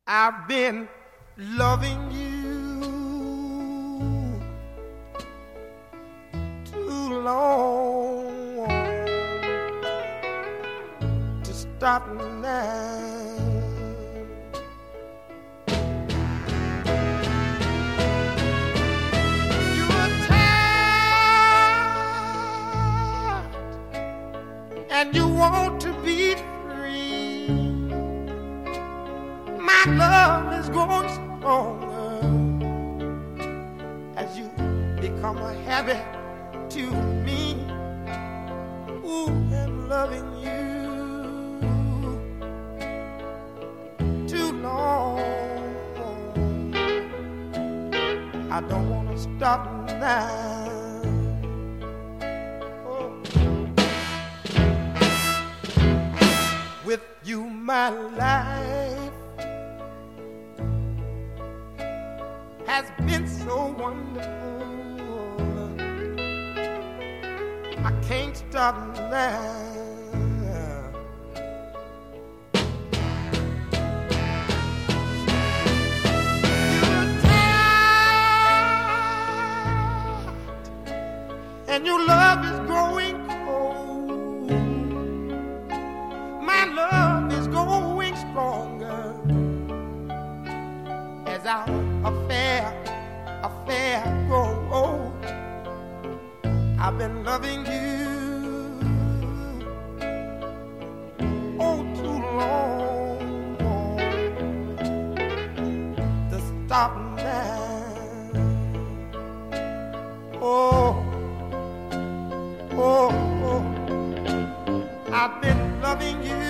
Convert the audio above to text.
I've been loving you too long to stop now. You are tired and you want to be free. My love is growing stronger as you become a habit to me. Ooh, I'm loving you too long. I don't want to stop now. Oh. With you, my life has been so wonderful. I can't stop now. You're tired, and your love is growing cold. My love is growing stronger as our affair grow old. I've been loving you oh too long to stop now. Oh, oh, oh, I've been loving you